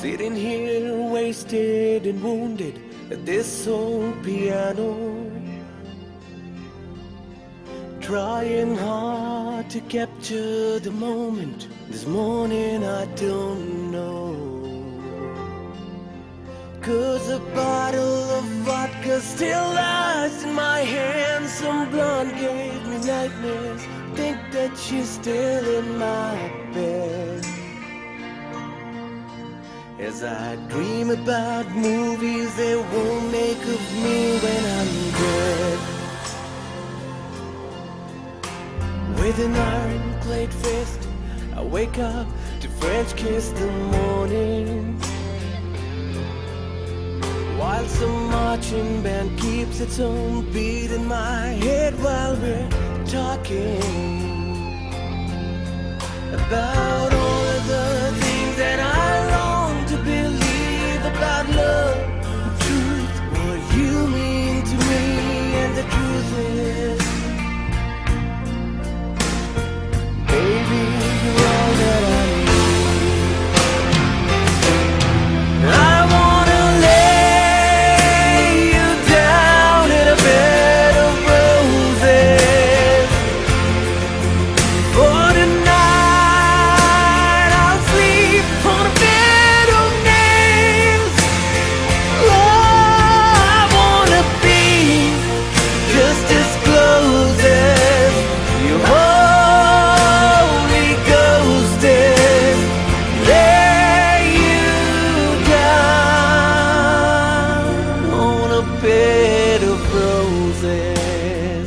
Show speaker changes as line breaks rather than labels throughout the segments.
Sitting here wasted and wounded at this old piano, trying hard to capture the moment. This morning I don't know, 'cause a bottle of vodka still lies in my hand. Some blonde gave me nightmares, think that she's still in my bed. As I dream about movies they won't make of me when I'm dead. With an iron-clad fist I wake up to French kiss the morning, while some marching band keeps its own beat in my head while we're talking about all of the things that I long to believe about love, the truth, what you mean to me. And the truth is, baby, you're all that I need. I wanna lay you down in a bed of roses. For tonight I'll sleep on a bed of nails. Oh, I wanna be just as close as you Holy Ghost is. Lay you down on a bed of roses.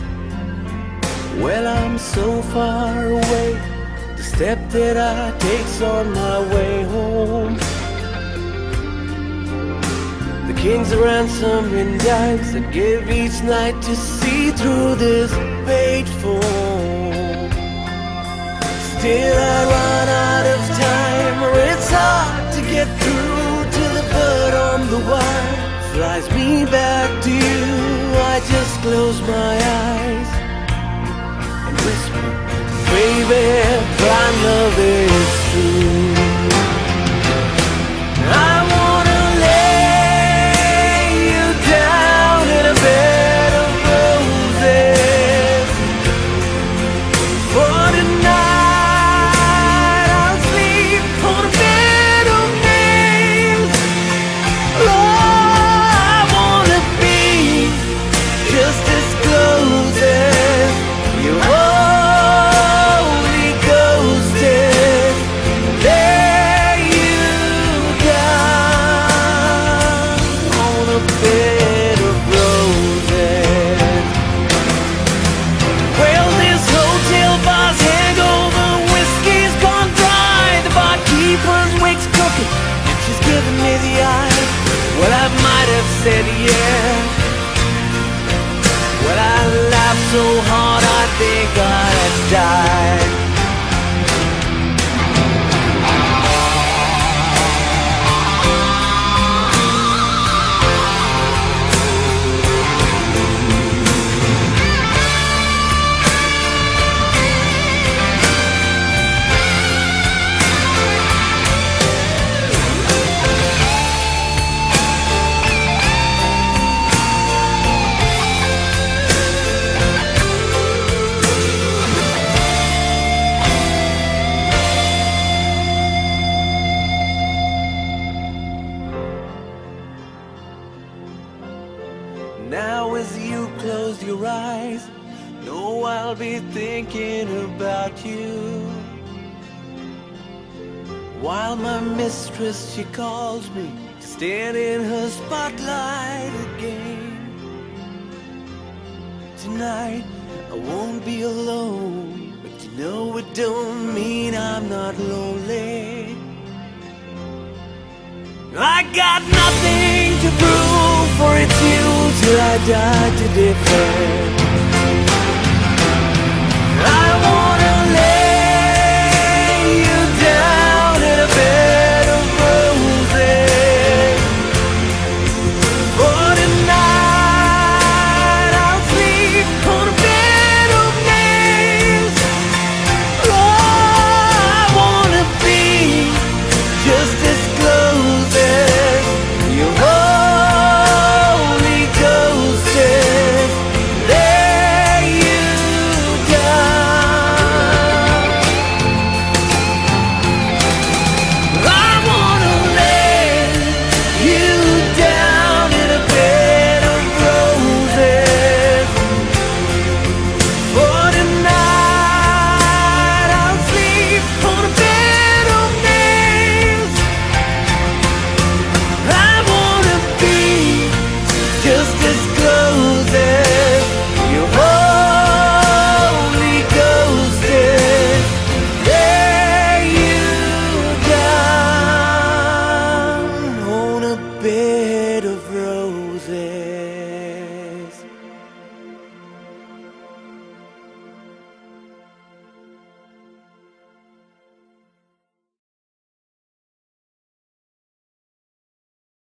Well, I'm so far away, the step that I take's on my way home. The king's ransom in dimes I give each night to see through this page phone. Still I run out of time, or it's hard to get through to the bird on the wire flies me back to you. I just close my eyes and whisper, baby, blind love is true. I wanna lay you down in a bed of roses. For tonight I'll sleep on a bed of nails. Oh, I wanna be just as close as you Holy Ghost is. Lay you down on a bed of roses. Well, this hotel bar's hangover whiskey's gone dry. The barkeeper's wig's cooking and she's giving me the eye. Well, I might have said yeah. Well, I laughed so hard I think I'd died. Now as you close your eyes, know I'll be thinking about you. While my mistress, she calls me to stand in her spotlight again. Tonight I won't be alone, but you know it don't mean I'm not lonely. I got nothing to prove, for it's you till I die to defend.